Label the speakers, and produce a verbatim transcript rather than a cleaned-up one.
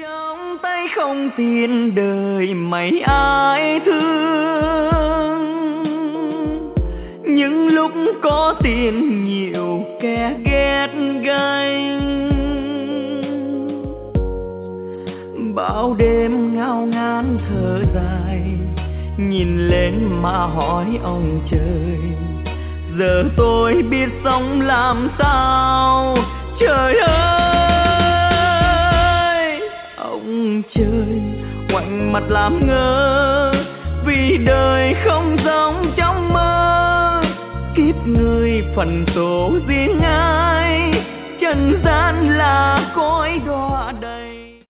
Speaker 1: trong tay không tiền đời mấy ai thương, những lúc có tiền nhiều kẻ ghét ganh. Bao đêm ngao ngán thở dài, nhìn lên mà hỏi ông trời, giờ tôi biết sống làm sao. Trời ơi, ông trời ngoảnh mặt làm ngơ, vì đời không giống trong mơ. Kiếp người phần số riêng ai, trần gian là cõi đọa đầy.